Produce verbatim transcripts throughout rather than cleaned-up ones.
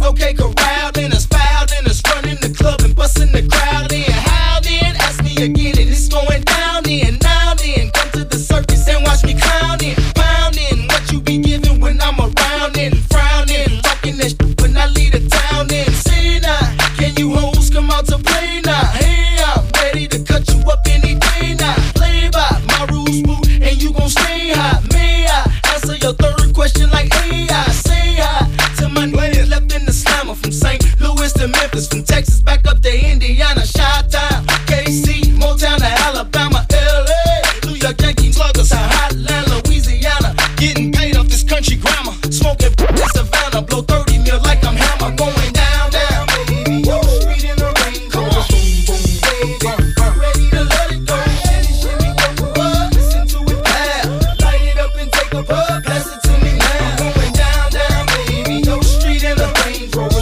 Okay, corralled us, fouled us, running the club and busting the crowd in. How then? Ask me again, and it's going down in. Now then, come to the circus and watch me clowning, pounding. What you be giving when I'm around and frowning, talking that shit when I leave the town in. Say now, can you hoes come out to play now? Hey, I'm ready to cut you up any day now. Play by my rules, smooth, and you gon' stay high. May I answer your third question like A I? Say hi to my niggas left in the slammer, from Saint Louis to Memphis, from Texas back up to Indiana, Chi-Town, K C, Motown to Alabama, L A, New York Yankees, sluggers, Hotland, Louisiana, getting paid off this country grammar, smoking in Savannah, blow thirty mil like I'm Hammer, going down, down, baby, yo, street in the rain, come on, baby, ready to let it go, shimmy, shimmy, go, what, listen to it now, light it up and take a bug, pass it to me now, going down, down, baby, yo, street in the Range Rover,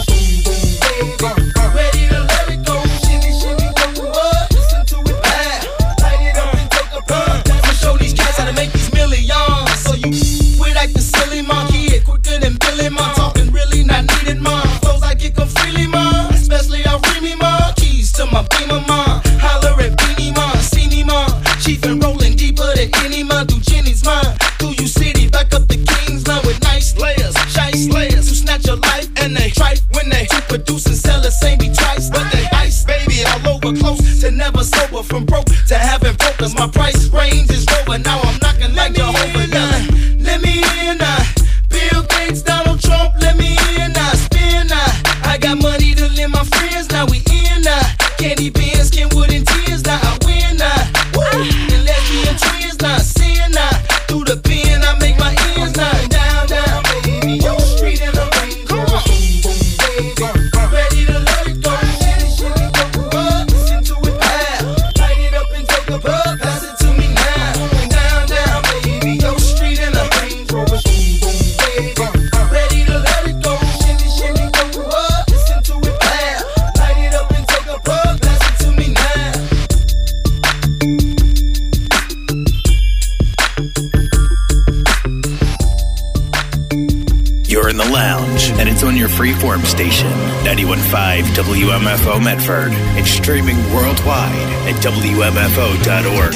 ready to let it go, shimmy, shimmy, go, what, listen to it now, light it up and take a bug, I'ma show these cats how to make these millions, so you with like the silly monkey, kid, quicker than Billy, man, talking really not needed, man, flows I get them freely, man, especially I free me, man, keys to my Beamer, man, holler at Beanie, man, see me, man, chief and rolling deeper than any, man, through Jenny's, man, through you city, back up the Kingsland with nice layers, shy slayers, who snatch your life, and they tripe when they produce and sell the same be twice, but they ice, baby, all over, close to never sober, from broke to having brokers, my price range is over, now I'm knocking like Jehovah, now, let me in, now, Bill Gates, Donald Trump, let me in, now, spin, now, I got money to lend my friends, now we in, now, Candy Beans, Kenwood and tears, now I win, now, woo, and lesbian twins, now, sin, now, through the pen, I make my ends, now, down, down, baby, yo, street in the rain, come on, baby, ready to let it go, shimmy, shimmy, go, what, listen to it now, light it up and take a bug, pass it to me now, going down, down, baby, yo, street in the Range Rover, baby, ready to let it go, shimmy, shimmy, go, what, listen to it now, light it up and take a bug, pass it to me now. You're in the lounge, and it's on your freeform station, ninety-one point five W M F O Medford, and streaming worldwide at W M F O dot org.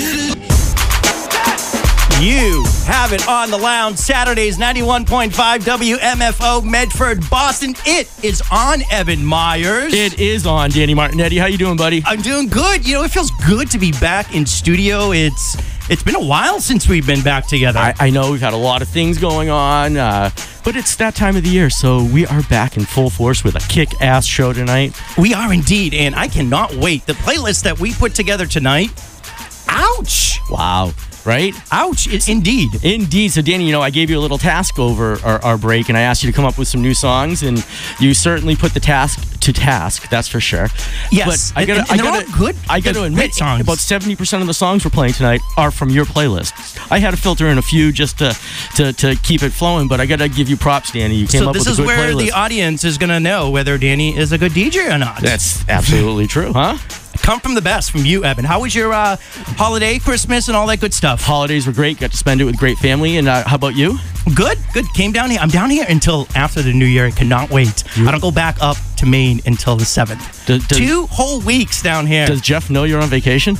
You have it on the lounge Saturdays, ninety-one point five W M F O Medford, Boston. It is on, Evan Myers. It is on, Danny Martinetti. How you doing, buddy? I'm doing good. You know, it feels good to be back in studio. It's it's been a while since we've been back together. I, I know we've had a lot of things going on, uh, but it's that time of the year, so we are back in full force with a kick-ass show tonight. We are indeed, and I cannot wait. The playlist that we put together tonight, ouch. Wow. Right? Ouch, it, indeed. Indeed. So, Danny, you know, I gave you a little task over our, our break, and I asked you to come up with some new songs, and you certainly put the task to task, that's for sure. Yes, but I gotta, and, and I they're gotta, all good. I got to admit, songs. about seventy percent of the songs we're playing tonight are from your playlist. I had to filter in a few just to to, to keep it flowing, but I got to give you props, Danny. You came so up with a this good is where playlist. the audience is going to know whether Danny is a good D J or not. That's absolutely true, huh? Come from the best from you, Evan. How was your uh, holiday, Christmas, and all that good stuff? Holidays were great. Got to spend it with great family. And uh, how about you? Good, good. Came down here. I'm down here until after the new year. I cannot wait. You? I don't go back up to Maine until the seventh. Does, does, Two whole weeks down here. Does Jeff know you're on vacation?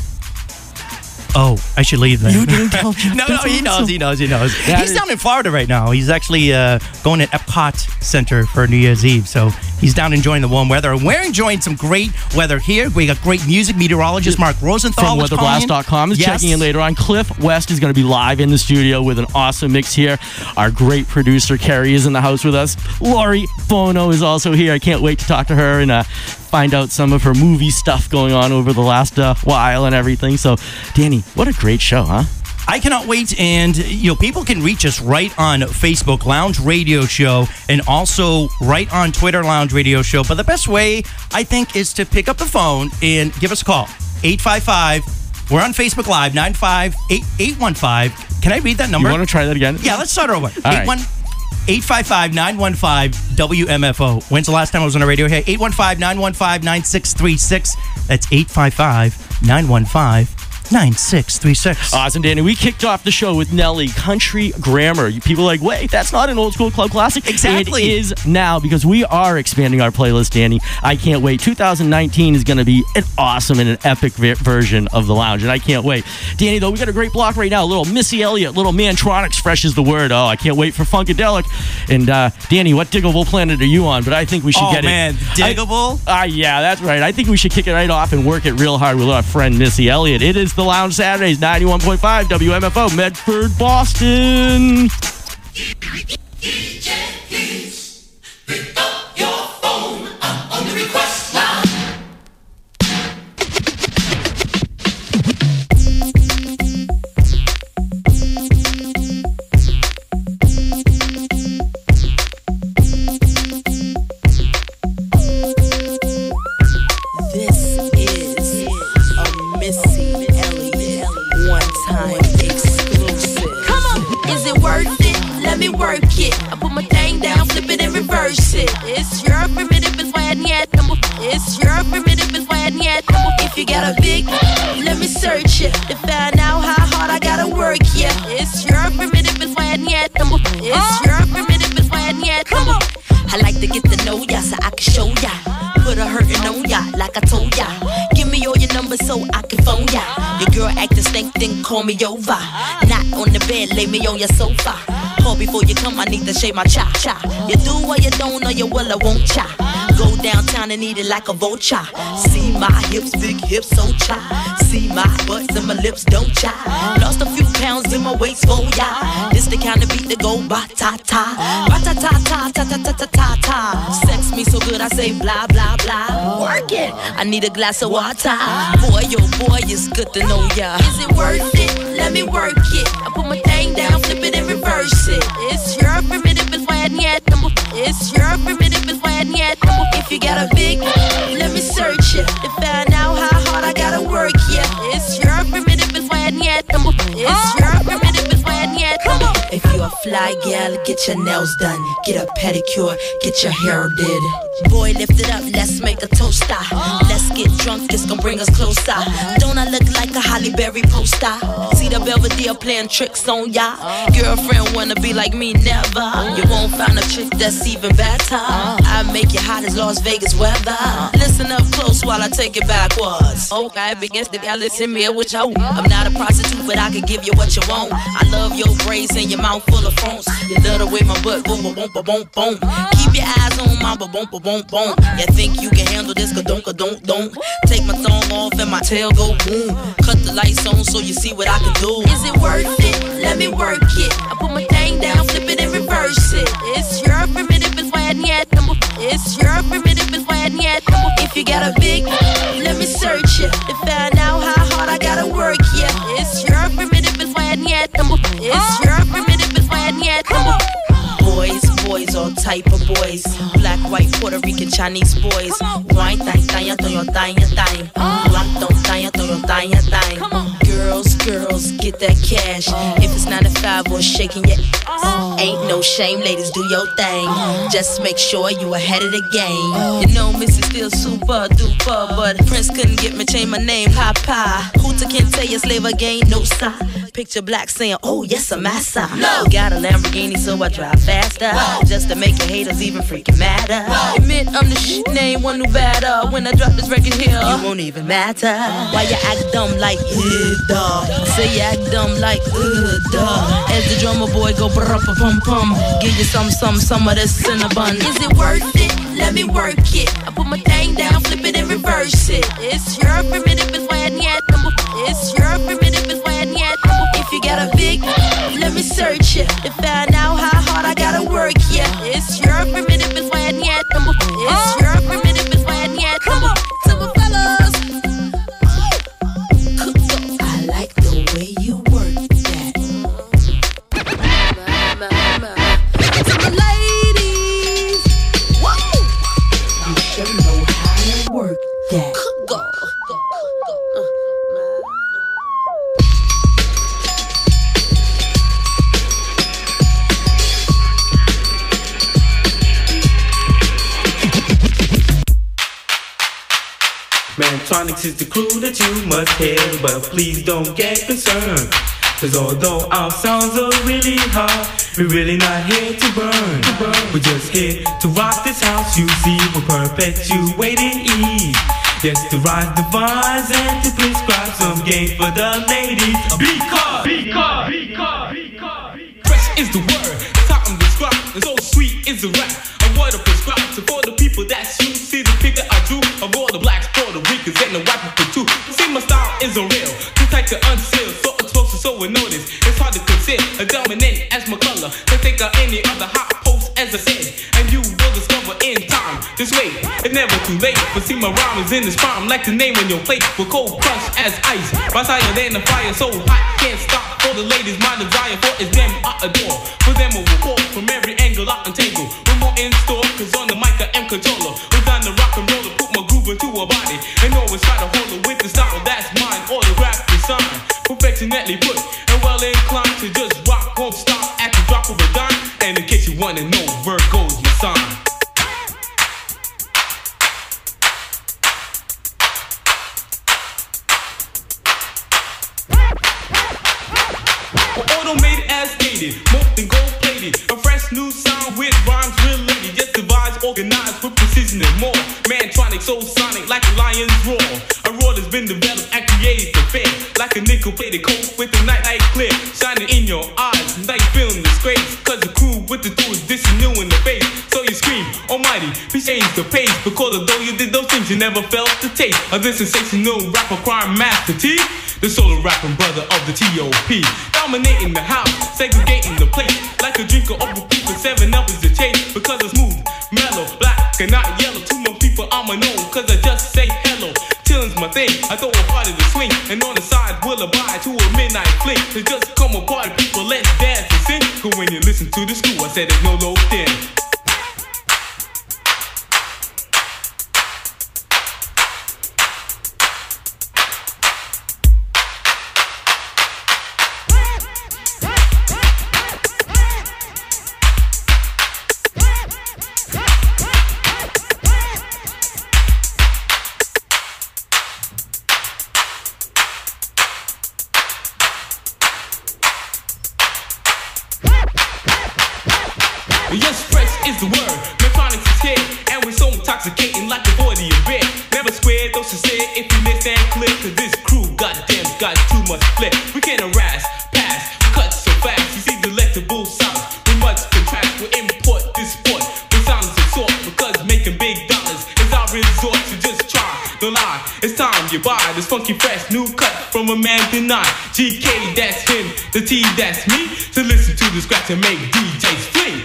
Oh, I should leave then. You didn't tell Jeff. no, no, he awesome. knows, he knows, he knows. That he's is... down in Florida right now. He's actually uh, going at Epcot Center for New Year's Eve. So he's down enjoying the warm weather. And we're enjoying some great weather here. We got great music. Meteorologist Mark Rosenthal from weather blast dot com is yes. checking in later on. Cliff West is going to be live in the studio with an awesome mix here. Our great producer, Carrie, is in the house with us. Lori Bono is also here. I can't wait to talk to her and uh, find out some of her movie stuff going on over the last uh, while and everything. So, Danny, what a great show, huh? I cannot wait, and you know, people can reach us right on Facebook, Lounge Radio Show, and also right on Twitter, Lounge Radio Show. But the best way, I think, is to pick up the phone and give us a call. eight five five, we're on Facebook Live, nine five eight, eight one five. Can I read that number? You want to try that again? Yeah, let's start over. All right. eight five five, nine one five, W M F O. When's the last time I was on the radio here? eight one five, nine one five, nine six three six. That's eight five five, nine one five, nine six three six. Awesome, Danny. We kicked off the show with Nelly, Country Grammar. You people are like, wait, that's not an old school club classic. Exactly. It is now, because we are expanding our playlist, Danny. I can't wait. two thousand nineteen is going to be an awesome and an epic ver- version of The Lounge, and I can't wait. Danny, though, we got a great block right now. A little Missy Elliott, little Mantronics, fresh as the word. Oh, I can't wait for Funkadelic. And uh, Danny, what Diggable planet are you on? But I think we should oh, get man. it. Diggable? Ah, uh, yeah, that's right. I think we should kick it right off and work it real hard with our friend Missy Elliott. It is The Lounge Saturdays, ninety-one point five W M F O, Medford, Boston. D J, please pick up your phone. I'm on the request line. This is a Missy Elliott one-time exclusive. Come on, is it worth it? Let me work it. I put my thing down, flip it and reverse it. It's your primitive is why I need number. It's your primitive is why I need number. If you got a big, let me search it to find out how hard I gotta work. Yeah, it's your primitive is why I need number. It's your primitive is why I need number. I like to get to know ya so I can show ya. Put a hurtin' on ya like I told ya. Give me all your numbers so I can phone ya. Your girl actin' stink, then call me over. Not on the bed, lay me on your sofa. Call before you come, I need to shave my cha-cha. You do or you don't, or you will or won't cha. Go downtown and eat it like a vulture. See my hips, big hips, so cha. See my butts and my lips, don't cha. Lost a few pounds in my waist, oh ya. This the kind of beat that go ba-ta-ta. Ba-ta-ta-ta-ta-ta-ta-ta-ta. Sex me so good I say blah, blah, blah. Work it, I need a glass of water. Boy, oh boy, it's good to know ya. Is it worth it? Let me work it. I put my thing down, flip it and reverse it. It's your primitive is why I need number. It's your primitive is why I need number. If you got a big, let me search it to find out how hard I gotta work. Yeah, it's your primitive is why I need number. It's your primitive is why I need number. If you a fly gal, get your nails done, get a pedicure, get your hair did. Boy, lift it up, let's make a toaster. Let's get drunk, it's gonna bring us closer. Don't I look like a Holly Berry poster? See the Belvedere playing tricks on ya. Girlfriend wanna be like me, never. You won't find a chick that's even better. I make you hot as Las Vegas weather. Listen up close while I take it backwards. Okay, begins to y'all listen me with you. I'm not a prostitute, but I can give you what you want. I love your braids and your mouth full of phones. You love the way my butt boom, boom, boom, boom, boom. Keep your eyes on my boom, boom, boom, boom. You think you can handle this? Cause don't, cause don't, don't. Take my thong off and my tail go boom. Cut the lights on so you see what I can do. Is it worth it? Let me work it. I put my thing down, flip it and reverse it. It's your primitive is why I need number. It's your primitive is why I need number. If you got a big, let me search it to find out how hard I gotta work. Yeah, it's your primitive is why I need number. It's your primitive is why I need number. Boys, boys, all type of boys. Black, white, Puerto Rican, Chinese boys. Wine, thang, thang, thang, thang, thang. Black, don't thang, thang, thang, thang. Girls, girls, get that cash. If it's nine to five or shaking your ass, ain't no shame, ladies, do your thing. Just make sure you ahead of the game. You know, Missy's still super duper, but Prince couldn't get me change my name. Papa, Hooter can't tell you slave again, no sign. Picture black saying, oh yes, I'm massa. No. Got a Lamborghini, so I drive faster. Whoa. Just to make your haters even freaking madder. Whoa. Admit I'm the shit, name one new batter. When I drop this record here, you won't even matter. Why you act dumb like, uh, duh. Say you act dumb like, uh, duh. As the drummer boy go brr-pum pum. Give you some, some, some of this cinnabon. Is it worth it? Let me work it. I put my thing down, flip it and reverse it. It's your primitive is why I need number. It's your primitive is why I need number. If you got a big, let me search it to find out how hard I gotta work. Yeah, it's your primitive is why I need number. It's your primitive is why I need number. Simple fellas, I like the way you work that. To the ladies, whoa, you should know how to work that. Go, go, go, go. Mantronics is the crew that you must hear, but please don't get concerned. Cause although our sounds are really hard, we're really not here to burn. We're just here to rock this house, you see. We're perpetuating ease. Yes, to rise the vines and to prescribe some game for the ladies. Because, because, because, because, fresh is the word, it's how I'm described, and so sweet is the rap. A word of prescribed, so for the people that's you, see the picture I drew of all the blacks, Puerto Ricans, and the white people too. See, my style is unreal, too tight to unseal, so explosive, so we notice. It's hard to consider a dominant as my color, to think of any other hot post as I said, and you will discover in time. Just wait, it's never too late. But see, my rhyme is in this prime, like the name on your plate, with cold crush as ice. Rise higher than the fire, so hot can't stop. For the ladies, my desire for is them I adore. For them, I will call from every angle I untangle. We're more in store, cause on the mic I am controller. We're down the rock and roller, put my groove into a body, and always try to hold it with the style that's mine. Autograph design, perfectionately put, and well inclined to just rock, won't stop at the drop of a dime. And in case you wanna know, Virgo's my sign. Automated as stated, molten and gold plated. A fresh new sound with rhymes related. Just devised, organized with precision and more. Mantronic, so sonic, like a lion's roar. A roar that's been developed and created to fair. Like a nickel plated coat with the night light clear. Shining in your eyes, like feeling disgrace. Cause the crew with the tools dissing you in the face. So you scream, almighty, please change the pace. Because although you did those things, you never felt the taste of this sensational rapper crime master T. The solo rapping brother of the T O P. Dominating the house, segregating the place. Like a drinker of a people, seven up is the chase. Because it's smooth, mellow, black and not yellow. To my people I'ma know, cause I just say hello. Chillin's my thing, I throw a party to swing. And on the side we'll abide to a midnight fling. To just come apart, people, let's dance and sing. Cause when you listen to the screw, I said there's no low thin. Yes, fresh is the word. Mantronics is here, and we're so intoxicating like the body of beer. Never square, though sincere, if you listen clear. Cause this crew, goddamn, got too much flair. We can't harass, pass, cut so fast. You see delectable sounds, we must contrast. We import this sport with sounds of sort. Because making big dollars is our resort. So just try, don't lie, it's time you buy this funky fresh new cut from a man denied. G K, that's him, the T, that's me. So listen to the scratch and make D Js flee.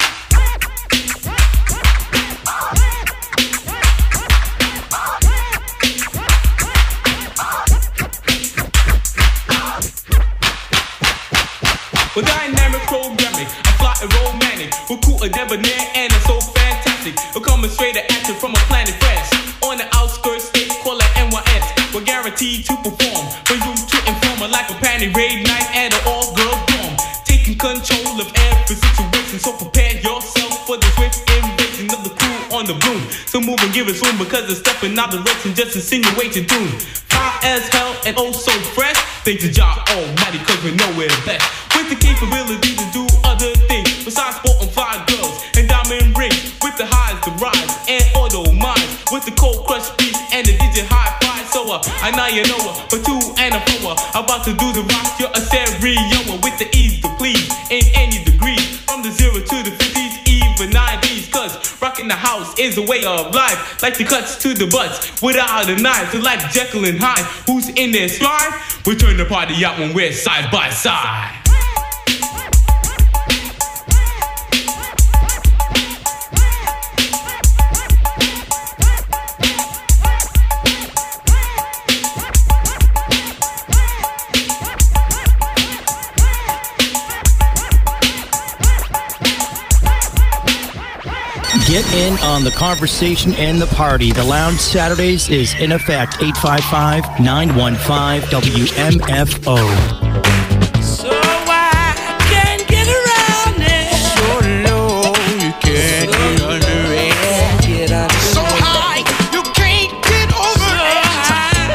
With dynamic programming, I fly a romantic. We're cool, a debonair, and it's so fantastic. We're coming straight at action from a planet fresh. On the outskirts, state, call it N Y S. We're guaranteed to perform. For you to inform, like a panty raid night at an all-girl dorm. Taking control of every situation, so prepare yourself for the swift invasion of the crew on the broom. So move and give us room, because it's stepping out the direction, just insinuating doom. Fire as hell and oh so fresh. Thanks to Jah Almighty, cause we know we're best. With the capability to do other things besides sport and fly girls and diamond rings. With the highs, the rise, and auto minds. With the cold crush beats and the digit high five. So uh, I know you know her, but two and a four. About to do the rock, you're a stereo. With the ease to please in any degree. From the zero to the fifties, even nineties. Cause rocking the house is a way of life. Like the cuts to the butts without a knife. So like Jekyll and Hyde, who's in their stride? We turn the party out when we're side by side. Get in on the conversation and the party. The Lounge Saturdays is in effect. eight five five, nine one five, W M F O. So I can't get around it. So low, you can't get under it. So high, you can't get over it. So high,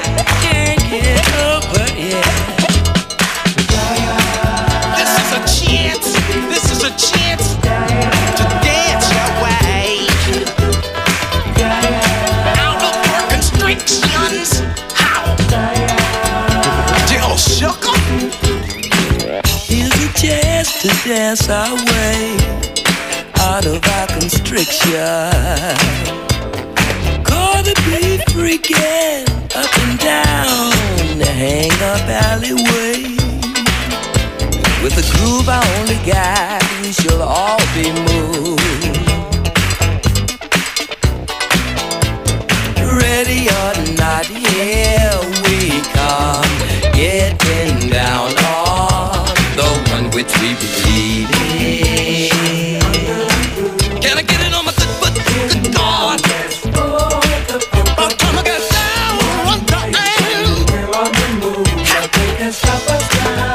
dance our way out of our constriction. Gonna be freaking up and down the hang-up alleyway. With the groove I only got, we shall all be moved. Ready or not, here we come, getting down on the one which we believe in. Can I get it on my good foot? Good God. Oh, come on, get down one time. We're on the move. Nothing can stop us now.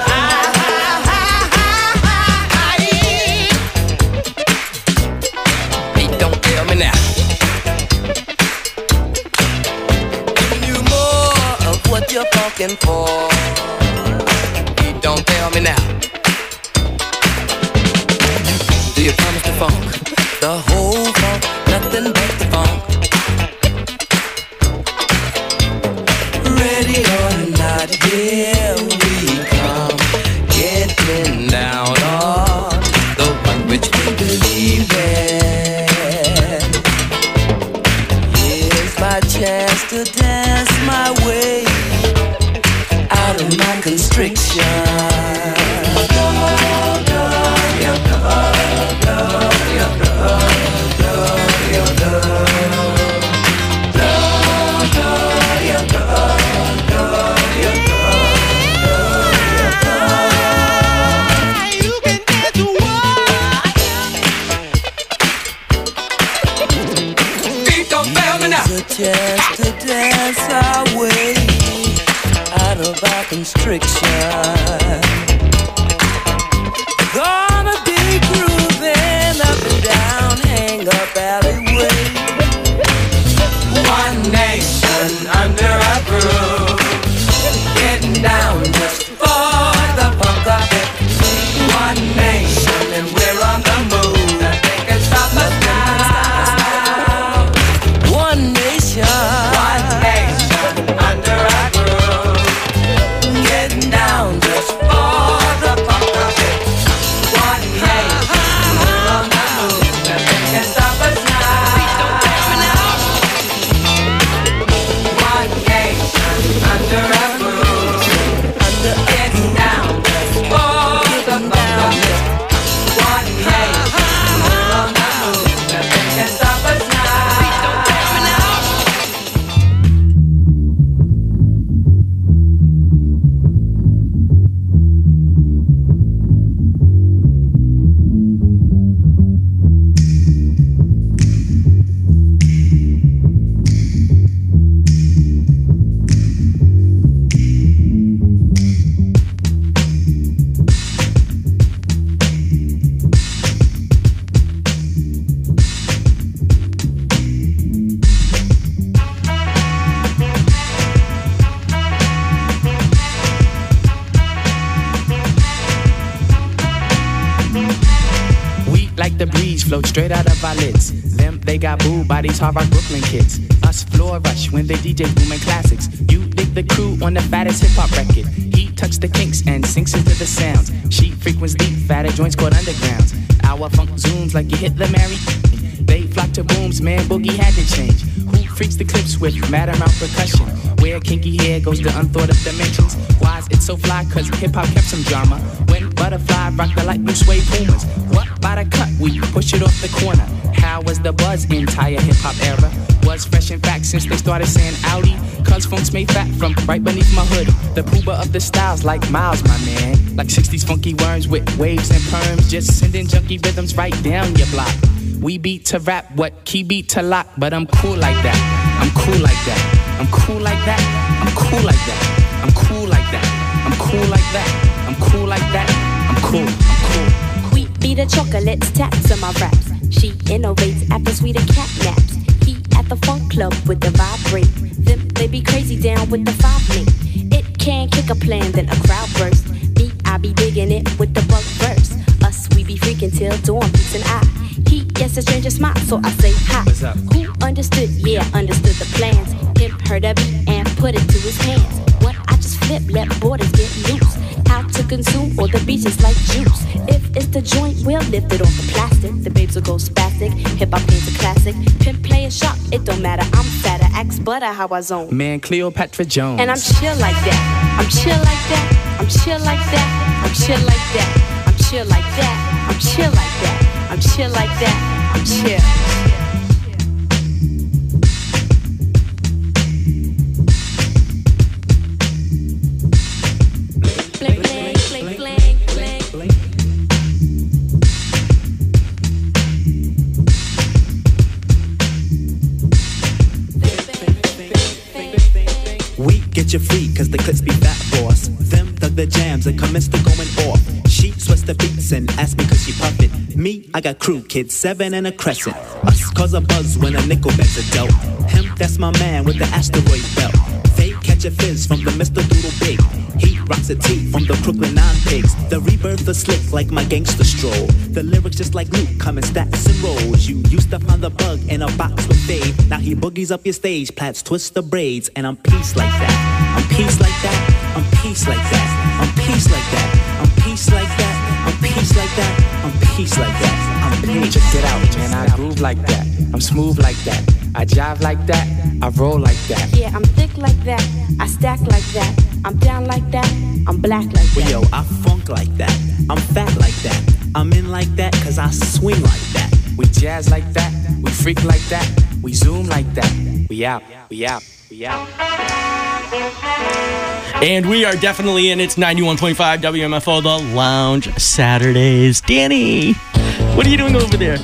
Hey, don't tell me now. What you're funkin' for? You don't tell me now. Do you promise the funk? The whole funk, nothing but the funk. Ready or not, here we come, getting down on the one which we believe in. Here's my chance to dance my way out of my constriction. Chance to dance our way out of our constriction. Gonna be grooving up and down hang-up alleyway. One nation under our groove, getting down just for the funk of it. One nation and we're on the move. Nothing can stop us now. One nation, one nation under our groove, getting down just for the funk of it. One nation, we're on the move. Nothing can stop us now. One nation under our groove, getting down just for the funk of it. One nation, we're on the move. Nothing can stop us now. Like the breeze float straight out of our lids. Them, they got booed by these hard rock Brooklyn kids. Us floor rush when they D J booming classics. You dig the crew on the fattest hip hop record. He tucks the kinks and sinks into the sounds. She frequents deep, fatter joints called undergrounds. Our funk zooms like you hit the Mary. They flock to booms, man, boogie had to change. Who freaks the clips with mad amount percussion? Where kinky hair goes to unthought of dimensions. Why is it so fly? Cause hip-hop kept some drama. When Butterfly rocked the light blue suede Pumas. What by the cut? We push it off the corner. How was the buzz entire hip-hop era? Was fresh in fact since they started saying Audi. Cause funk's made fat from right beneath my hood. The pooba of the styles like Miles, my man. Like sixties funky worms with waves and perms. Just sending junky rhythms right down your block. We beat to rap, what key beat to lock. But I'm cool like that, I'm cool like that. I'm cool like that, I'm cool like that. I'm cool like that, I'm cool like that. I'm cool like that, I'm cool, I'm cool. We beat the chocolates, taps on my raps. She innovates after sweeter cat naps. He at the funk club with the vibrate. Them they be crazy down with the five link. It can kick a plan, then a crowd burst. Me, I be digging it with the bug verse. Us, we be freaking till dawn, peace and I. He gets a stranger smile, so I say hi. What's up? Who understood? Yeah, understood the plans. Him heard of it and put it to his hands. What I just flip, let borders get loose. How to consume all the beaches like juice. If it's the joint will lift it off the plastic. The babes will go spastic. Hip hop game's a classic. Pimp play a shot, it don't matter. I'm fatter, axe butter, how I zone. Man, Cleopatra Jones. And I'm chill like that. I'm chill like that. I'm chill like that. I'm chill like that. I'm chill like that. I'm chill like that. I'm chill like that. I'm chill. Get your free, cause the clips be fat boss. Them dug the jams and commenced to going off. She sweats the beats and asked me cause she puffin'. Me, I got crew, kids, seven and a crescent. Us cause a buzz when a nickel bags a dope. Him, that's my man with the asteroid belt. They catch a fizz from the Mister Doodle Big. He rocks a tee from the Crooklyn Nine Pigs. The rebirth the slick like my gangster stroll. The lyrics just like Luke, come in stacks and rolls. You used to find the bug in a box with Dave. Now he boogies up your stage, plats twist the braids. And I'm peace like that, I'm peace like that, I'm peace like that, I'm peace like that, I'm peace like that, I'm peace like that, I'm peace like that, I'm peace. Check it out, man, I groove like that. I'm smooth like that. I jive like that. I roll like that. Yeah, I'm thick like that. I stack like that. I'm down like that. I'm black like that. Well, yo, I funk like that. I'm fat like that. I'm in like that cause I swing like that. We jazz like that. We freak like that. We zoom like that. We out. We out. We out. And we are definitely in. It's ninety-one point five W M F O, The Lounge Saturdays. Danny, what are you doing over there?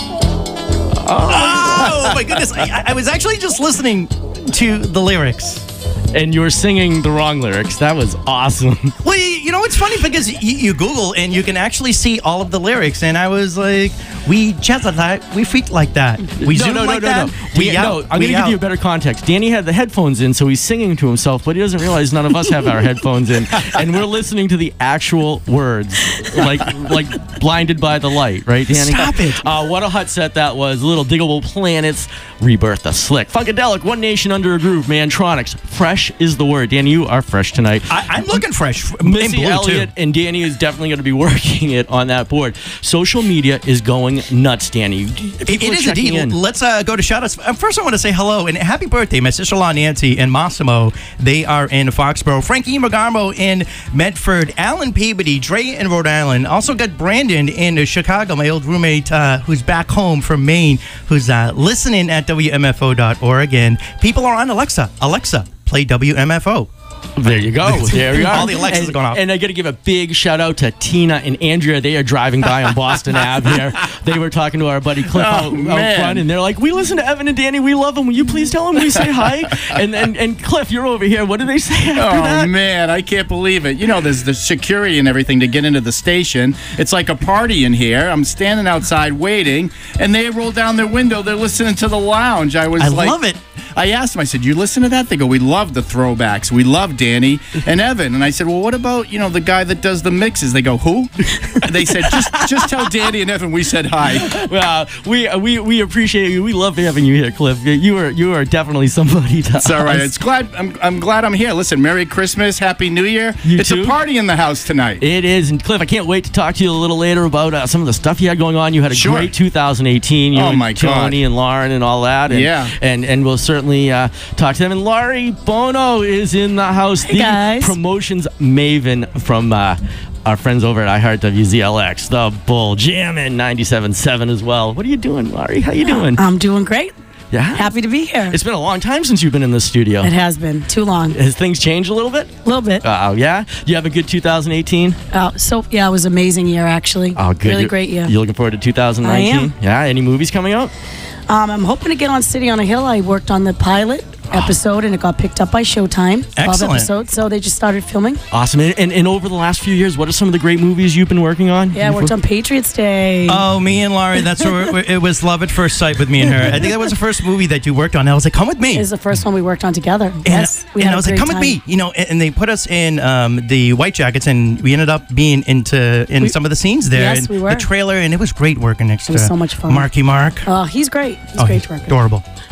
Oh, oh my goodness. I, I was actually just listening to the lyrics. And you were singing the wrong lyrics. That was awesome. Well, you know, it's funny because you, you Google and you can actually see all of the lyrics. And I was like, we chat like that. We freak like that. We no, zoom no, like no, that. No, no. We Dan- out, no, I'm we going to give out. you a better context. Danny had the headphones in, so he's singing to himself, but he doesn't realize none of us have our headphones in. And we're listening to the actual words, like like blinded by the light, right, Danny? Stop it. Uh, what a hot set that was. Little Diggable Planets, Rebirth the Slick. Funkadelic, One Nation Under a Groove, Mantronics. Fresh is the word. Danny, you are fresh tonight. I, I'm looking fresh. Missy blue, Elliott too. and Danny is definitely going to be working it on that board. Social media is going nuts, Danny. It, People it are is checking indeed. in. Let's uh, go to shout-outs. Um, First, I want to say hello and happy birthday. My sister-in-law, Nancy, and Massimo. They are in Foxborough. Frankie Magarmo in Medford. Alan Peabody, Dre in Rhode Island. Also got Brandon in Chicago, my old roommate uh, who's back home from Maine, who's uh, listening at W M F O dot org. And people are on Alexa. Alexa, play W M F O. There you go. There we are. All the Alexas and, are going off. And I got to give a big shout out to Tina and Andrea. They are driving by on Boston Ave here. They were talking to our buddy Cliff Oh, out, out man. front, and they're like, "We listen to Evan and Danny. We love them. Will you please tell them we say hi?" And and, and Cliff, you're over here. What do they say after Oh that? man, I can't believe it. You know, there's the security and everything to get into the station. It's like a party in here. I'm standing outside waiting, and they roll down their window. They're listening to the lounge. I was I like, love it. I asked them, I said, you listen to that? They go, we love the throwbacks. We love Danny and Evan. And I said, well, what about, you know, the guy that does the mixes? They go, who? They said, just just tell Danny and Evan we said hi. Well, we we we appreciate you. We love having you here, Cliff. You are you are definitely somebody to It's all right. us. It's glad I'm I'm glad I'm here. Listen, Merry Christmas, Happy New Year. You it's too. a party in the house tonight. It is, and Cliff, I can't wait to talk to you a little later about uh, some of the stuff you had going on. You had a Sure. great two thousand eighteen. You Oh, and my Tony God. and Lauren and all that. And, Yeah. and and we'll certainly uh, talk to them. And Laurie Bono is in the house, Hey, the guys. promotions maven from uh, our friends over at iHeart W Z L X, the Bull Jammin' ninety-seven point seven as well. What are you doing, Laurie? How you doing? I'm doing great. Yeah. Happy to be here. It's been a long time since you've been in the studio. It has been too long. Has things changed a little bit? A little bit. Oh, yeah? Do you have a good two thousand eighteen? Uh, so yeah, it was an amazing year actually. Oh, good. Really You're- great year. You looking forward to two thousand nineteen? I am. Yeah. Any movies coming out? Um, I'm hoping to get on City on a Hill. I worked on the pilot episode and it got picked up by Showtime. twelve Excellent. episodes, so they just started filming. Awesome. And, and, and over the last few years, what are some of the great movies you've been working on? Yeah, I worked on Patriots Day. Oh, me and Laurie, that's where it was love at first sight with me and her. I think that was the first movie that you worked on. I was like, come with me. It was the first one we worked on together. And, Yes, we and had I a was like, great come with time. me, you know, and, and they put us in um, the White Jackets, and we ended up being into in We- some of the scenes there. Yes, and we were. The trailer, and it was great working next It was to so much fun. Marky Mark. Oh, he's great. He's Oh, great he's to work with. adorable.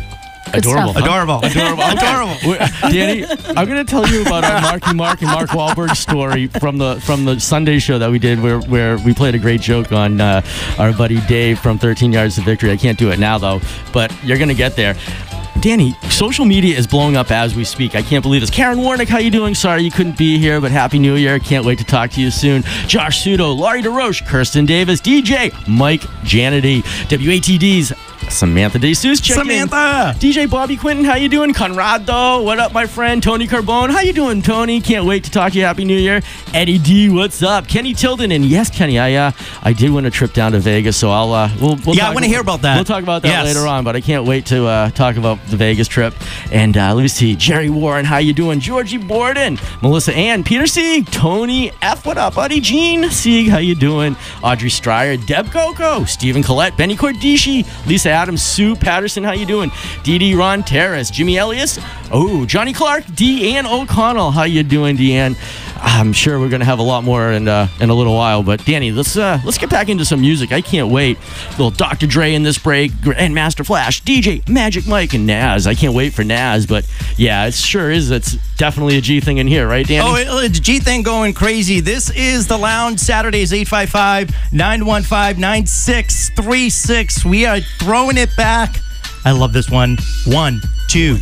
Good Adorable. stuff. huh? Adorable. Adorable. Adorable. We're- Danny, I'm going to tell you about our Marky Mark and Mark Wahlberg story from the from the Sunday show that we did where, where we played a great joke on uh, our buddy Dave from thirteen Yards to Victory. I can't do it now, though, but you're going to get there. Danny, social media is blowing up as we speak. I can't believe this. Karen Warnick, how you doing? Sorry you couldn't be here, but Happy New Year. Can't wait to talk to you soon. Josh Sudo, Laurie DeRoche, Kirsten Davis, D J, Mike Janity, W A T D's Samantha DeSeuss, check Samantha! in. D J Bobby Quinton, how you doing? Conrado, what up, my friend? Tony Carbone, how you doing, Tony? Can't wait to talk to you. Happy New Year. Eddie D, what's up? Kenny Tilden, and yes, Kenny, I uh, I did win a trip down to Vegas, so I'll uh, we'll, we'll Yeah, I talk wanna hear about that. We'll talk about that Yes. later on, but I can't wait to uh, talk about the Vegas trip. And uh, let me see, Jerry Warren, how you doing? Georgie Borden, Melissa Ann, Peter Sieg, Tony F, what up, buddy? Gene Sieg, how you doing? Audrey Stryer, Deb Coco, Stephen Collette, Benny Cordici, Lisa Adams, Sue Patterson, how you doing? Dee Dee Ron Terrace, Jimmy Elias, oh, Johnny Clark, Deanne O'Connell, how you doing, Deanne? I'm sure we're gonna have a lot more in uh, in a little while, but Danny, let's uh, let's get back into some music. I can't wait. Little Doctor Dre in this break, and Master Flash, D J Magic Mike, and Naz. I can't wait for Naz, but yeah, it sure is. It's definitely a G thing in here, right, Danny? Oh, it- it's G thing going crazy. This is the Lounge, Saturdays, eight five five, nine one five, nine six three six. We are throwing it back. I love this one. One, two.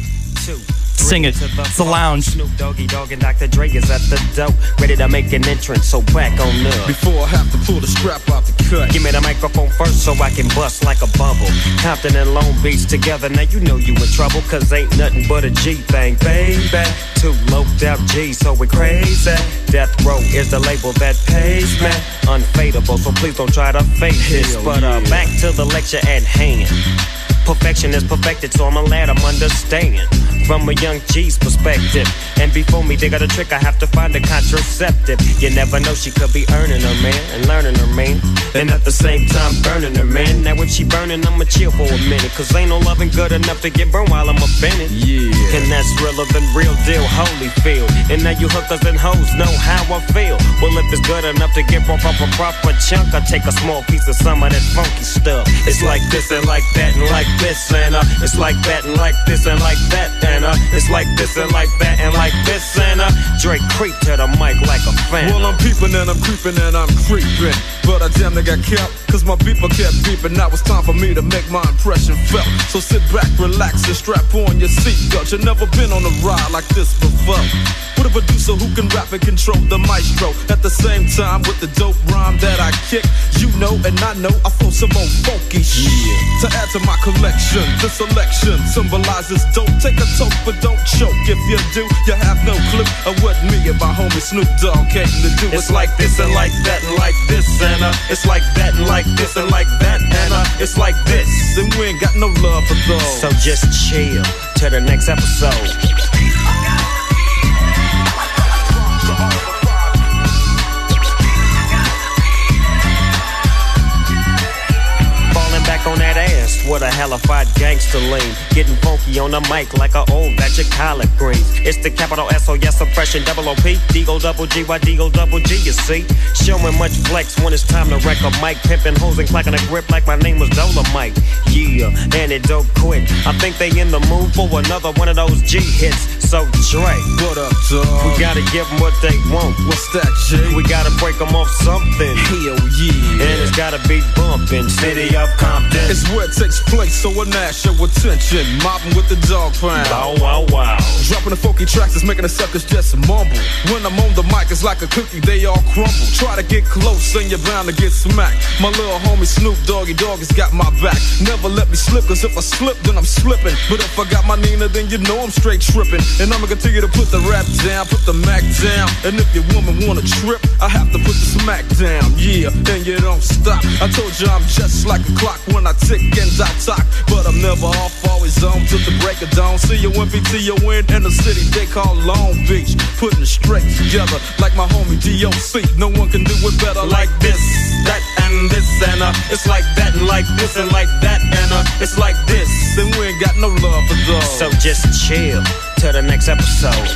Sing it. It's the Lounge. Snoop Doggy Dogg and Doctor Dre is at the door, ready to make an entrance, so back on up. Before I have to pull the strap out the cut, Give me the microphone first so I can bust like a bubble. Compton and Long Beach together, now you know you in trouble, cause ain't nothing but a G thing, baby. Two loped out G's, so we crazy. Death Row is the label that pays me. Unfadable, so please don't try to fake this. Hell But uh, yeah. back to the lecture at hand. Perfection is perfected, so I'm a lad, I'm understand. From a young G's perspective. And before me dig out a trick, I have to find a contraceptive. You never know, she could be earning her man and learning her man. And at the same time burning her man. Now if she burning, I'ma chill for a minute. Cause ain't no loving good enough to get burned while I'm offended. Yeah. And that's realer than real deal, Holyfield. And now you hookers and hoes know how I feel. Well, if it's good enough to get broke off a proper chunk, I take a small piece of some of that funky stuff. It's like this and like that and like this and uh, it's like that and like this and like that and uh, it's like this and like that and like this and uh, Drake creep to the mic like a fan. well, I'm peeping and I'm creeping and I'm creeping, but I damn near got kept, cause my beeper kept beeping. Now it's time for me to make my impression felt. So sit back, relax, and strap on your seatbelt. You've never been on a ride like this before. With a producer who can rap and control the maestro. At the same time, with the dope rhyme that I kick, you know and I know I flow some old funky shit. To add to my collection, the selection symbolizes dope. Take a toke, but don't choke. If you do, you have no clue of what me and my homie Snoop Dogg came to do. It's like this and like that and like this and uh, it's like that and like this and like that and uh, it's like this. And we ain't got no love for those. So just chill till the next episode. Falling back on that ass with a hellified gangster lean. Getting funky on the mic like a old batch of collard greens. It's the capital S O S oppression, double O P, D-O double G, Y D-O double G, you see. Showing much flex when it's time to wreck a mic. Pimping hoes and clacking a grip like my name was Dolomite. Yeah, and it don't quit. I think they in the mood for another one of those G hits. So Dre, what up, dog? We gotta give them what they want. What's that, G? We gotta break them off something. Hell yeah. And it's gotta be bumping. City of Compton. It's where it takes place, so I nash your attention. Mobbing with the dog pound. Wow, wow, wow. Dropping the funky tracks is making the suckers just mumble. When I'm on the mic, it's like a cookie, they all crumble. Try to get close and you're bound to get smacked. My little homie Snoop Doggy Dogg has got my back. Never let me slip, cause if I slip, then I'm slipping. But if I got my Nina, then you know I'm straight tripping. And I'ma continue to put the rap down, put the Mac down. And if your woman wanna trip, I have to put the smack down. Yeah, and you don't stop. I told you I'm just like a clock when I tick and I talk. But I'm never off, always on till the break of dawn. See you in P T O N in the city they call Long Beach. Putting it straight together like my homie D O C. No one can do it better like this, that and this and uh, it's like that and like this and like that and uh, it's like this. And we ain't got no love for those. So just chill till the next episode.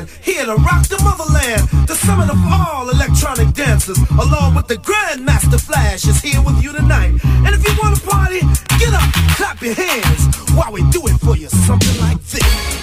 band, here to rock the motherland. The summit of all electronic dancers, along with the Grandmaster Flash, is here with you tonight. And if you want to party, get up, clap your hands, while we do it for you, something like this.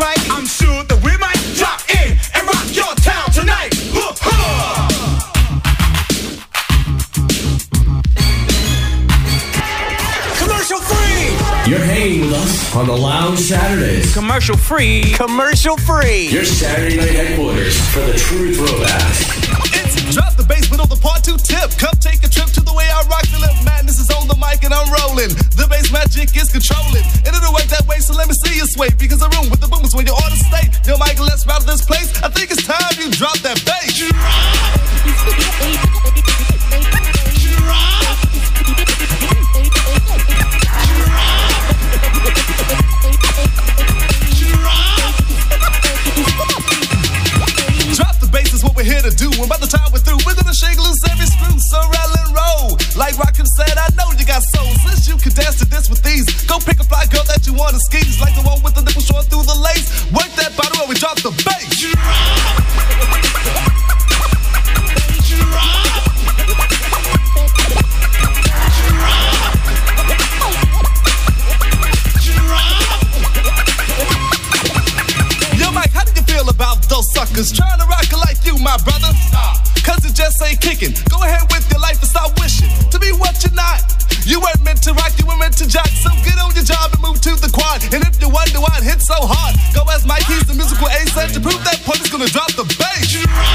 right. I'm sure that we might drop in and rock your town tonight. Huh-huh. Commercial free. You're hanging with us on the Lounge Saturdays. Commercial free. Commercial free. Your Saturday night headquarters for the true throwbacks. It's Drop the Bass with all the part two tip. Come take a trip to the way I rock the lip. Madness is on the mic and I'm rolling. The bass magic is controlling. And it'll work that way, so let me see you sway. Because the room with the boomers when you're on the state. Yo, Michael, let's route this place. I think it's time you drop that bass. Drop the bass is what we're here to do. And by the time we're through, we're gonna shake loose every screw. So rattle and roll. Like Rockin' said, I know you got soul. Since you can dance to this with these, go pick a fly girl that you wanna squeeze. Like the one with the nipple showing through the lace. Work that body while we drop the bass. Yo, Mike, how do you feel about those suckers trying to rock it like you, my brother? Cause it just ain't kicking. Go ahead with your life and stop wishing to be what you're not. You weren't meant to rock, you were meant to jock. So get on your job and move to the quad. And if you wonder why it hits so hard, go ask Mike, he's the musical ace. To prove that point, he's gonna drop the bass.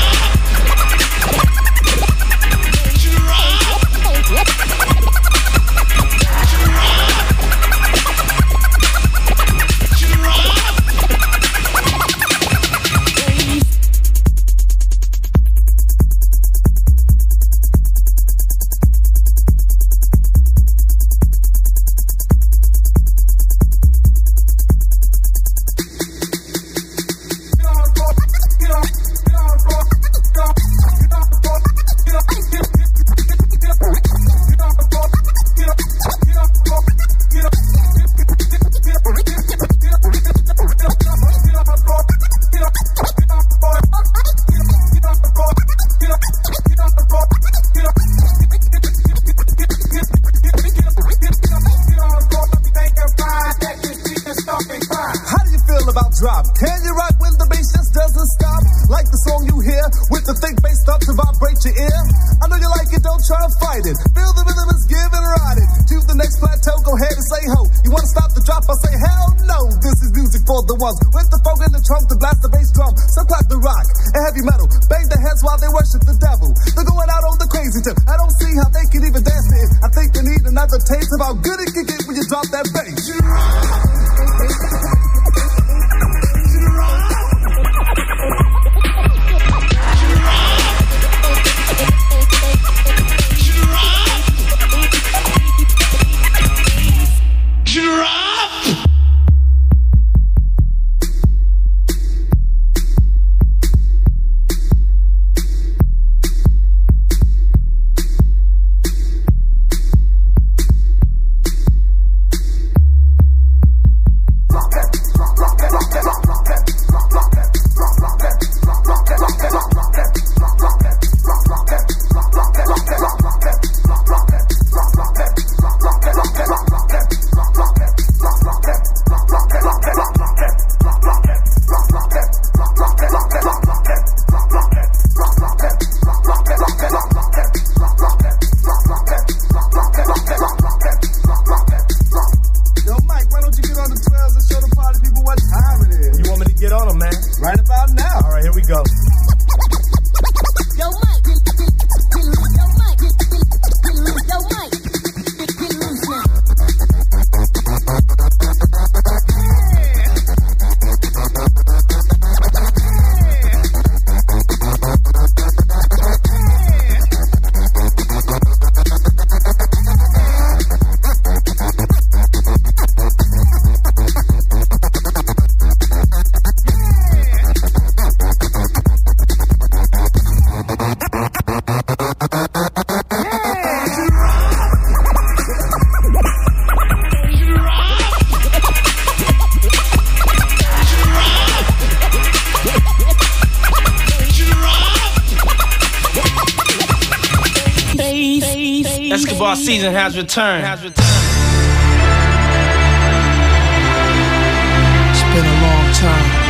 Escobar season has returned. Has returned. It's been a long time.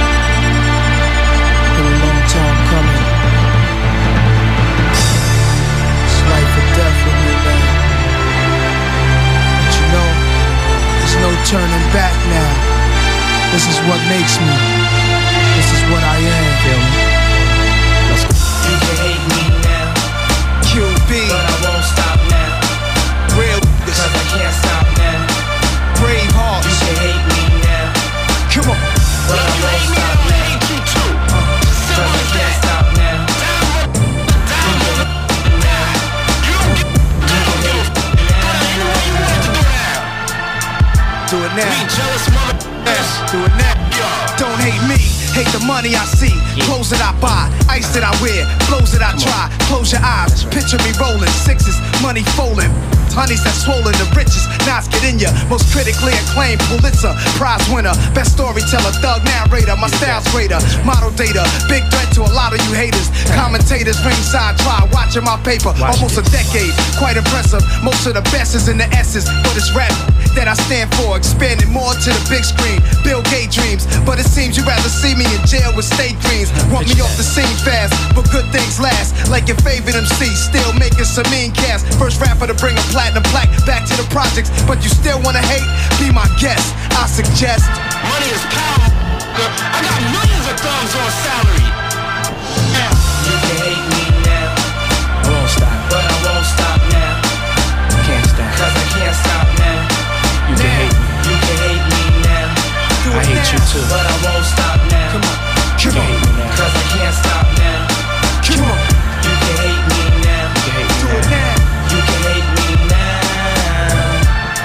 Do it now. Don't hate me, hate the money I see. Clothes that I buy, ice that I wear, flows that I try. Close your eyes, picture me rolling sixes, money folding. Honeys that swollen the richest, knots get in ya. Most critically acclaimed Pulitzer Prize winner, best storyteller, thug narrator. My style's greater, model data, big threat to a lot of you haters. Commentators ringside try watching my paper, almost a decade, quite impressive. Most of the best is in the S's, but it's rap that I stand for, expanding more to the big screen. Bill Gates dreams, but it seems you'd rather see me in jail with state dreams. Want me off the scene fast, but good things last. Like your favorite M C, still making some mean cast. First rapper to bring a platinum plaque back to the projects, but you still wanna hate? Be my guest, I suggest. Money is power. I got millions of thumbs on salary. Now, you can hate me now. I won't stop, but I won't stop now. Can't stop, cause I can't stop now. You can hate me, you can hate me now. I hate you too, but I won't stop now. Come on, you can hate me now, cause I can't stop now. Come on, you can hate me now. You can hate me now. You can hate me now.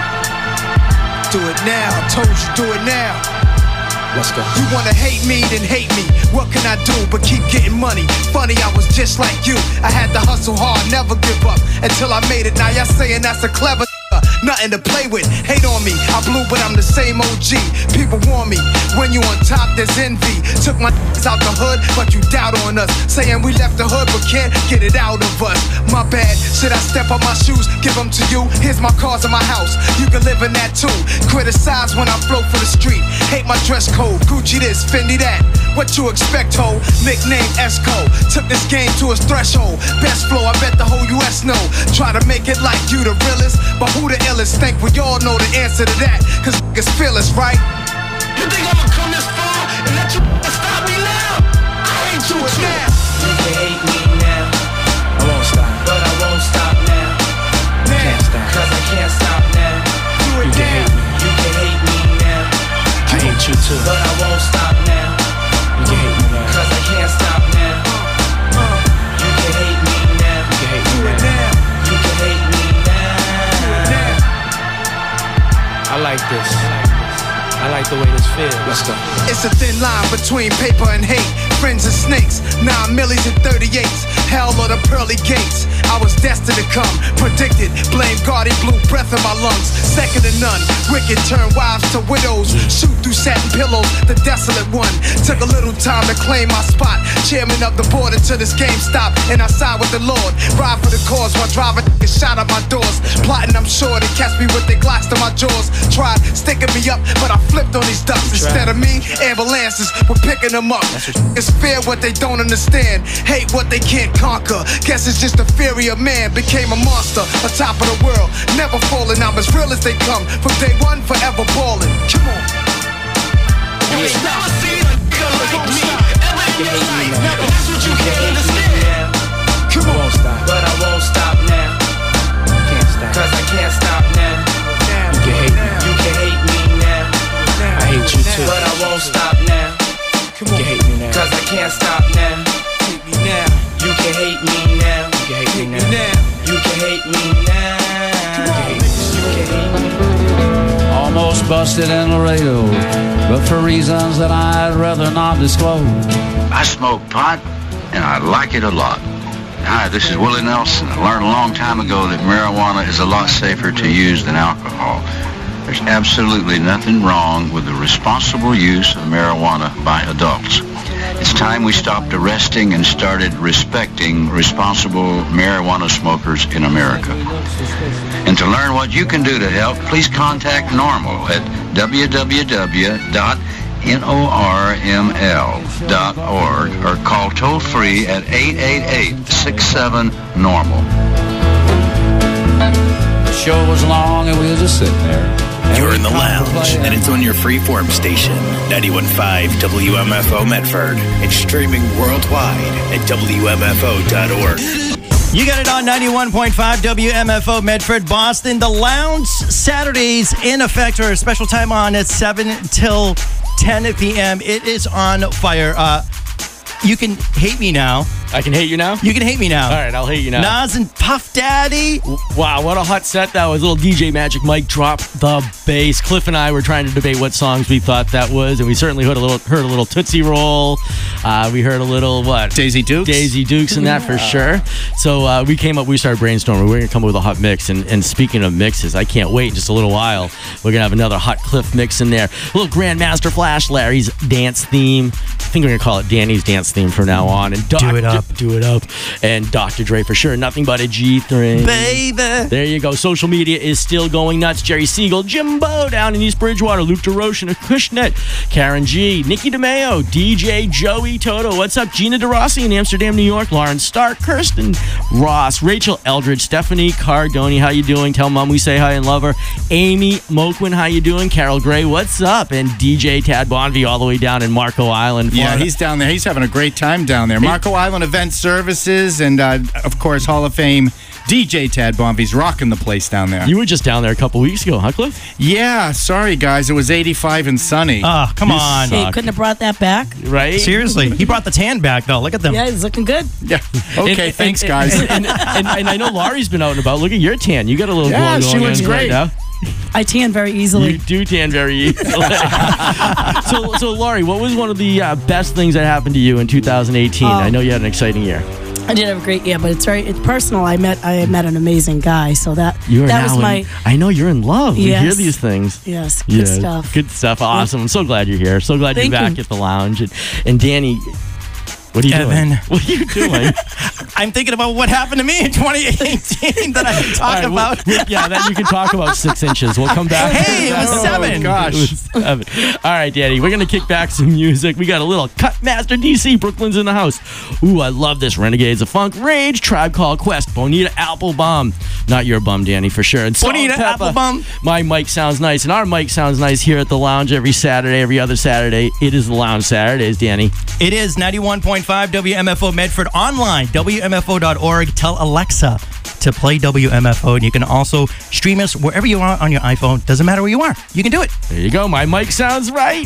Do it now, I told you, do it now. Let's go. You wanna hate me, then hate me. What can I do but keep getting money? Funny, I was just like you. I had to hustle hard, never give up until I made it. Now y'all saying that's a clever nothing to play with. Hate on me, I blew, but I'm the same O G. People warn me, when you on top, there's envy. Took my out the hood, but you doubt on us. Saying we left the hood, but can't get it out of us. My bad, should I step on my shoes, give them to you? Here's my cars in my house, you can live in that too. Criticize when I flow for the street. Hate my dress code, Gucci this, Fendi that. What you expect, ho? Nickname Esco. Took this game to its threshold. Best flow, I bet the whole U S know. Try to make it like you the realest, but who the illest? Think we all know the answer to that, cause niggas feel us, right? You think I'ma come this far and let you stop me now? I hate you now. You can hate me now. I won't stop, but I won't stop now. Now, can't stop, cause I can't stop now. Do it you can hate me, you can hate me now. I hate you too, but I won't stop now. You can hate me now, cause I can't stop now. Uh, uh, you can hate me now. You can hate me now. now. You can hate me now. I like this. I like the way this feels. Let's go. It's a thin line between paper and hate. Friends and snakes, nine millies and thirty-eights. Hell or the pearly gates. I was destined to come, predicted. Blame God, he blew breath in my lungs. Second to none, wicked turn wives to widows. Shoot through satin pillows, the desolate one. Took a little time to claim my spot. Chairman of the board until this game stopped, and I side with the Lord. Ride for the cause while driving niggas shot at my doors. Plotting, I'm sure they catch me with their glocks to my jaws. Tried sticking me up, but I flipped on these ducks. Instead of me, ambulances were picking them up. It's fear what they don't understand, hate what they can't conquer. Guess it's just the fury of man. Became a monster, on top of the world, never falling. I'm as real as they come, from day one, forever balling. Come on. You ain't never seen a nigga like me ever in your life. That's what you can't understand. Come on. I won't stop, but I won't stop now. Can't stop, cause I can't stop now. You can hate me, you can hate me now. I hate you too, but I won't stop now. You can hate me now, cause I can't stop now. Hate me now. You can hate me now. You can hate me now. You can hate me now. You can hate me. Almost busted in Laredo, but for reasons that I'd rather not disclose. I smoke pot, and I like it a lot. Hi, this is Willie Nelson. I learned a long time ago that marijuana is a lot safer to use than alcohol. There's absolutely nothing wrong with the responsible use of marijuana by adults. It's time we stopped arresting and started respecting responsible marijuana smokers in America. And to learn what you can do to help, please contact NORML at w w w dot norml dot org or call toll-free at eight eight eight, six seven, normal. The show was long and we were just sitting there. You're in the lounge, and it's on your freeform station, ninety-one point five W M F O Medford, and streaming worldwide at W M F O dot org. You got it on ninety-one point five W M F O Medford, Boston. The lounge Saturdays in effect, or a special time on at seven till ten p.m. It is on fire. Uh, You can hate me now. I can hate you now? You can hate me now. All right, I'll hate you now. Nas and Puff Daddy. Wow, what a hot set that was. Little D J Magic Mike dropped the bass. Cliff and I were trying to debate what songs we thought that was, and we certainly heard a little heard a little Tootsie Roll. Uh, we heard a little, what? Daisy Dukes? Daisy Dukes and that for sure. So uh, we came up, we started brainstorming. We're going to come up with a hot mix. And, and speaking of mixes, I can't wait in just a little while. We're going to have another hot Cliff mix in there. A little Grandmaster Flash, Larry's dance theme. I think we're going to call it Danny's dance theme from now on. And Doc, Do it up. Do it up. And Doctor Dre for sure. Nothing but a G three. Baby. There you go. Social media is still going nuts. Jerry Siegel, Jimbo down in East Bridgewater, Luke DeRoche and Acushnet, Karen G, Nikki DeMeo, D J Joey Toto. What's up? Gina DeRossi in Amsterdam, New York, Lauren Stark, Kirsten Ross, Rachel Eldridge, Stephanie Cardoni. How you doing? Tell Mom we say hi and love her. Amy Moquin, how you doing? Carol Gray, what's up? And D J Tad Bonvie all the way down in Marco Island, Florida. Yeah, he's down there. He's having a great time down there. Marco Island Event Services and, uh, of course, Hall of Fame D J Tad Bonvie's rocking the place down there. You were just down there a couple weeks ago, huh, Cliff? Yeah, sorry, guys. It was eighty-five and sunny. Oh, come You on. Hey, suck. couldn't have brought that back. Right? Seriously. He brought the tan back, though. Look at them. Yeah, he's looking good. Yeah. Okay, And- thanks, and- guys. And, and, and, and I know Laurie's been out and about. Look at your tan. You got a little Yeah, glow she going looks on great. right now. I tan very easily. You do tan very easily. so, so Laurie, what was one of the uh, best things that happened to you in two thousand eighteen? Oh. I know you had an exciting year. I did have a great year, but it's very it's personal. I met I met an amazing guy, so that You are that now was in- my I know you're in love. We Yes. hear these things. yes good Yeah, stuff. Good stuff. Awesome. I'm so glad you're here. So glad Thank you're back you. at the lounge. And, and Danny, what are you Evan. doing? What are you doing? I'm thinking about what happened to me in twenty eighteen that I can talk All right, well, about. well, yeah, then you can talk about six inches. We'll come back. Hey, it was Oh, seven. gosh. It was seven. All right, Danny, we're going to kick back some music. We got a little Cutmaster D C. Brooklyn's in the house. Ooh, I love this. Renegades of Funk, Rage, Tribe Called Quest, Bonita Applebum. Not your bum, Danny, for sure. And Salt and Bonita Pepper. Applebum. My mic sounds nice, and our mic sounds nice here at the lounge every Saturday, every other Saturday. It is the Lounge Saturdays, Danny. It is ninety-one point five W M F O Medford online, W M F O dot org. Tell Alexa to play W M F O, and you can also stream us wherever you are on your iPhone. Doesn't matter where you are. You can do it. There you go. My mic sounds right.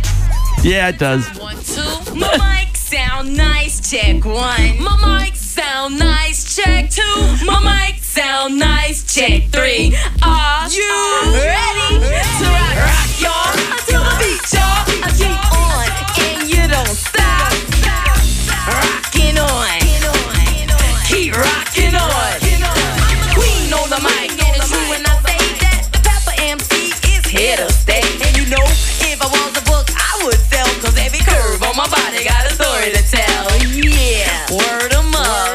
Yeah, it does. One, two. My mic sound nice. Check one. My mic sound nice. Check two. My mic sound nice. Check three. Are you ready to rock, rock, y'all? Until the beat, y'all. I keep on and you don't stop. Rocking on. Keep rocking on. Queen on the mic, and it's true when I say that the Pepper M C is here to stay. And you know, if I was a book, I would sell, cause every curve on my body got a story to tell. Yeah, word 'em up.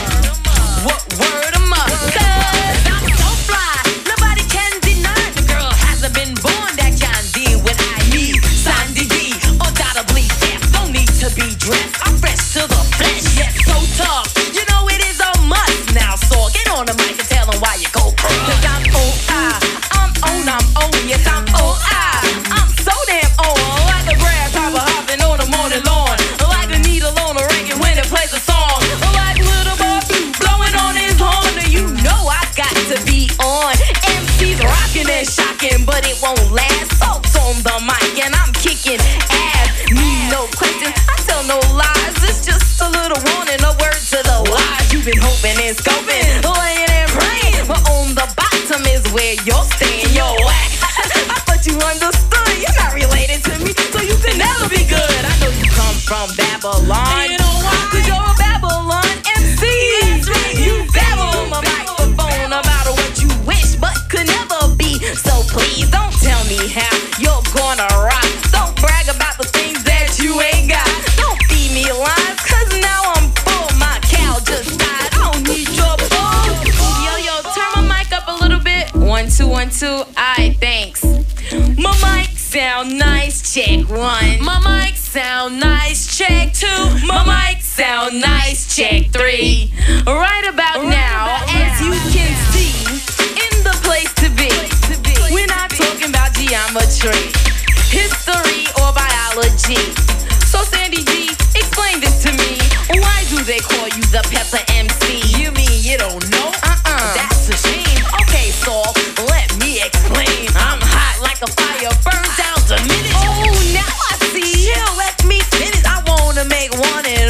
What word 'em up? Cause I'm so fly, nobody can deny. The girl hasn't been born that can deal with I need. Sandy D, undoubtedly fast, don't need to be dressed. I'm fresh to the flesh, yes, so tough. You know it is a must now, so get on the mic and tell them why you go crazy. Cause I'm O I, I'm on, I'm on, yes, I'm O I. I'm so damn on, like the grasshopper hopping on the morning lawn, like the needle on a record when it plays a song, like little Bob blowing on his horn. You know I got to be on. M C's rocking and shocking, but it won't last. Folks on the mic and I'm kicking ass. Need no question, I tell no lies. It's just a little warning, a word to the wise. You've been hoping and scoping, laying and praying, but on the bottom is where you're staying. Yo, whack. I thought you understood. You're not related to me, so you can never be good. I know you come from Babylon. You know why? Cause you're a Babylon M C. That's right. You babble on my microphone about what you wish, but could never be. So please don't tell me how you're gonna rock. Don't brag about the things that you ain't got. Don't feed me lies, cause now I'm full. My cow just died. I don't need your bull. Yo, yo, turn my mic up a little bit. One, two, one, two. Aye, thanks. My mic sound nice. Check one. My mic sound nice. Check two. My mic sound nice. Check three. Right about now, as you can see, in the place to be, we're not talking about geometry, history, or biology. So Sandy G, explain this to me. Why do they call you the Pepper M C? You mean you don't know? Uh-uh. That's a shame. Okay, so let me explain. I'm hot like a fire, burns down to minutes. Oh, now I see. Chill, let me finish. I wanna make one and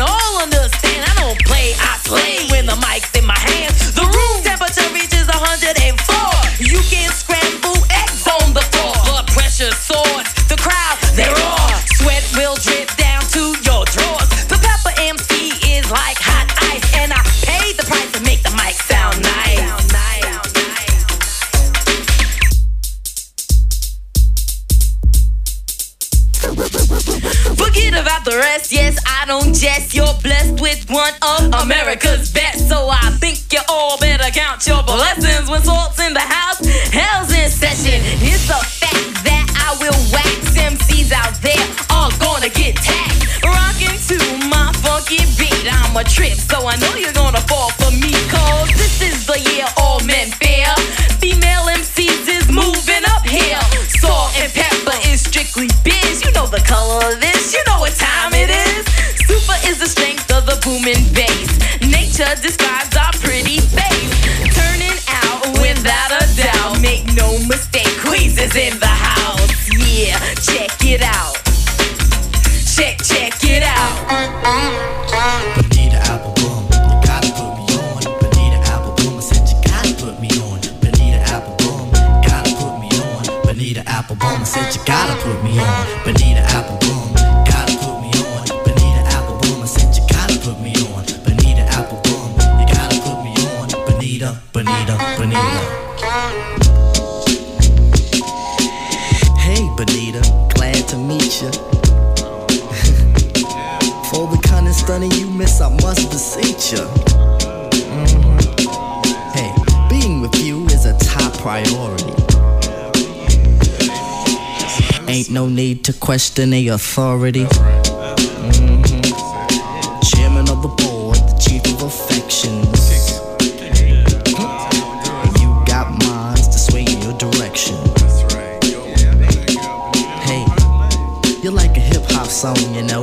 rest. Yes, I don't jest. You're blessed with one of America's best. So I think you all better count your blessings when salt's in the house. Hell's in session. It's a fact that I will wax M Cs out there all gonna get tagged. Rocking to my funky beat. I'm a trip, so I know you're gonna fall for me. Cause this is the year all men fear. Female M Cs is moving up here. Salt and pepper is strictly biz. You know the color of this, you know what time it is. Super is the strength of the booming bass. Nature describes our pretty face. Turning out without a doubt. Make no mistake, Queez is in the house. Yeah, check it out. Check, check it out. Bonita Applebum, you gotta put me on. Bonita Applebum, I said you gotta put me on. Bonita Applebum, gotta put me on. Bonita Applebum, I said you gotta put me on. Bonita Applebum, gotta put me on. Bonita Applebum, I said you gotta put me on. Bonita Applebum, you gotta put me on. Bonita, Bonita, Bonita. Hey Bonita, glad to meet you. For the kind of stunning you miss, I must beseech you. Mm-hmm. Hey, being with you is a top priority. Ain't no need to question the authority. Mm-hmm. Chairman of the board, the chief of affections. You got minds to sway in your direction. Hey, you're like a hip hop song, you know.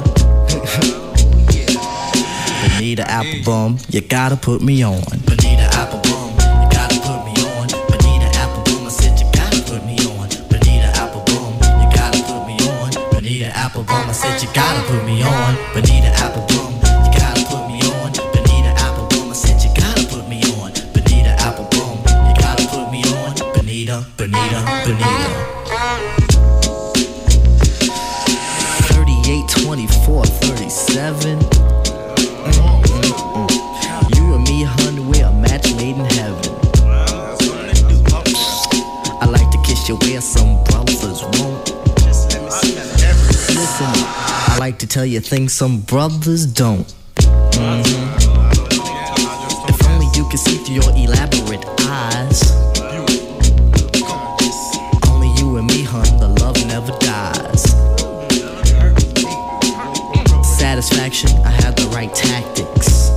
Bonita Applebum, you gotta put me on. Bonita Applebum, you gotta put me on. Bonita Applebum, I said you gotta put me on. Bonita Applebum, you gotta put me on. Bonita Applebum, I said you gotta put me on. Bonita Applebum, you gotta put me on. Bonita Applebum, I said you gotta put me on. Bonita Applebum, you gotta put me on. Bonita, Bonita, Bonita. thirty-eight, twenty-four, thirty-seven. You and me, honey, we're a match made in heaven. I like to kiss you where some brothers won't. Listen, I like to tell you things some brothers don't. Mm-hmm. If only you could see through your elaborate eyes. Only you and me, hun, the love never dies. Satisfaction, I have the right tactics.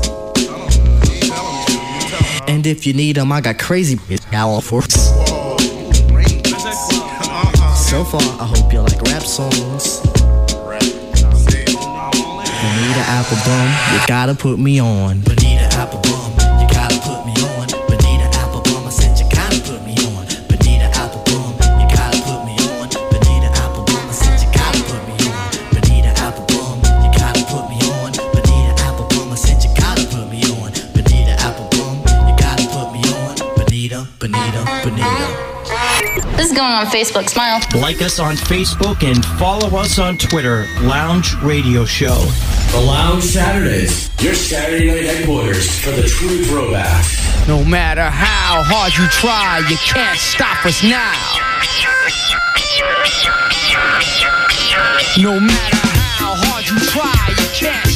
And if you need them, I got crazy bitch now for us. So far, I hope you like rap songs. Bonita Applebum, you gotta put me on. Bonita Applebum, you gotta put me on. Bonita Applebum, I said you gotta put me on. Bonita Applebum, you gotta put me on. Bonita Applebum, I said you gotta put me on. Bonita Applebum, you gotta put me on. Bonita Applebum, I said you gotta put me on. Bonita Applebum, you gotta put me on. Bonita, Bonita, Bonita. This is going on Facebook. Smile. Like us on Facebook and follow us on Twitter. Lounge Radio Show. The Lounge Saturdays. Your Saturday night headquarters for the true throwbacks. No matter how hard you try, you can't stop us now. No matter how hard you try, you can't